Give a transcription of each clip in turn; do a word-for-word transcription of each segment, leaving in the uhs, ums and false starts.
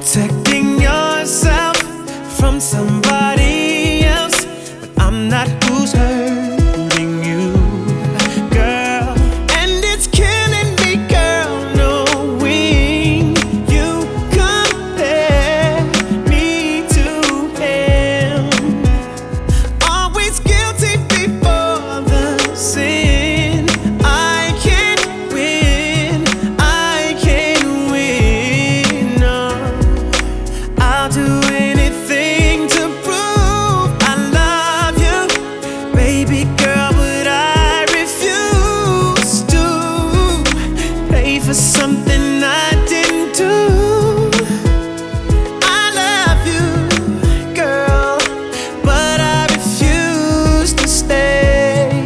protecting yourself from somebody else, but I'm not who's hurting you, girl. And it's killing me, girl, knowing you compare me to him. Always guilty before the sin. I can't win, I can't win, no. I'll do anything to prove I love you, baby girl, but I refuse to pay for something I didn't do. I love you, girl, but I refuse to stay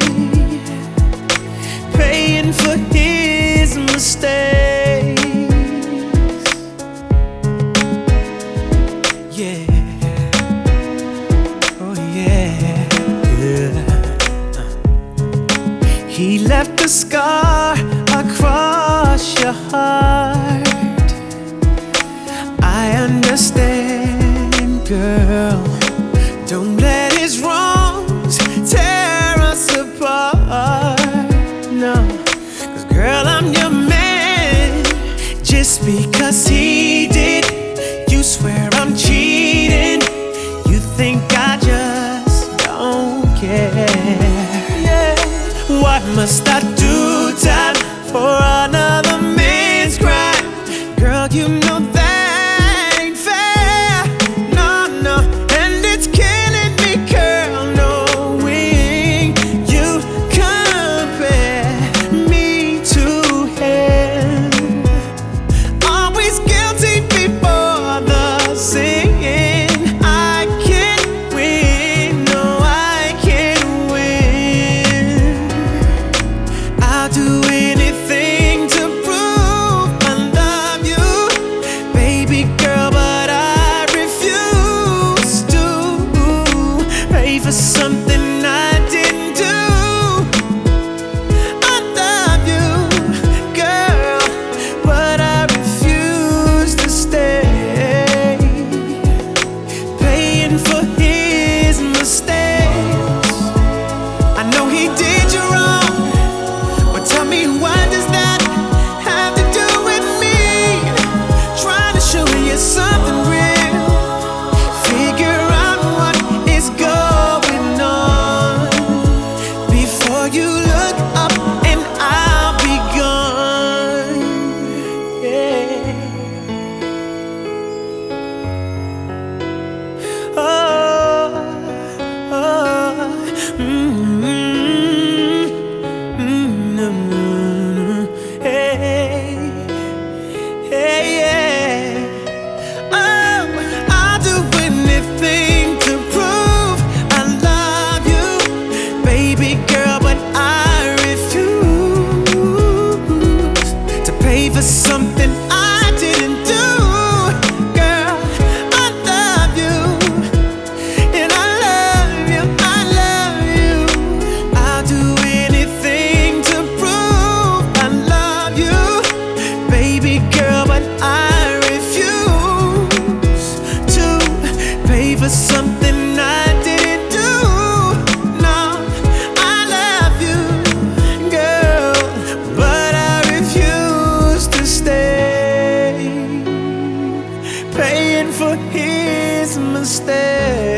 paying for his mistakes. Yeah. Oh yeah. Yeah. He left a scar across your heart. I understand, girl. Don't let his wrongs tear us apart. No, 'cause girl, I'm your man. Just because he did, you swear I'm cheating. You think I just don't care. Yeah. What must I do, time for another man's crime? Girl, you know that ain't fair. No, no, and it's killing me, girl, knowing you compare me to him. Always guilty before the sin. I can't win, no, I can't win. I'll do anything to prove I love you, baby girl, but I refuse to pay for something I didn't do. I love you, girl, but I refuse to stay paying for his mistakes. I know he did you wrong, but tell me, what does that have to do with me? Trying to show you something real. Figure out what is going on before you look up and I'll be gone. Yeah. Oh, oh, mm-hmm, mm-hmm, hey, hey, yeah. Oh, I'll do anything to prove I love you, baby girl, but I refuse to pay for something I didn't do. Girl, I love you, and I love you, I love you. I'll do anything to prove I love you, baby girl, but I refuse to pay for something I didn't do. No, I love you, girl, but I refuse to stay paying for his mistakes.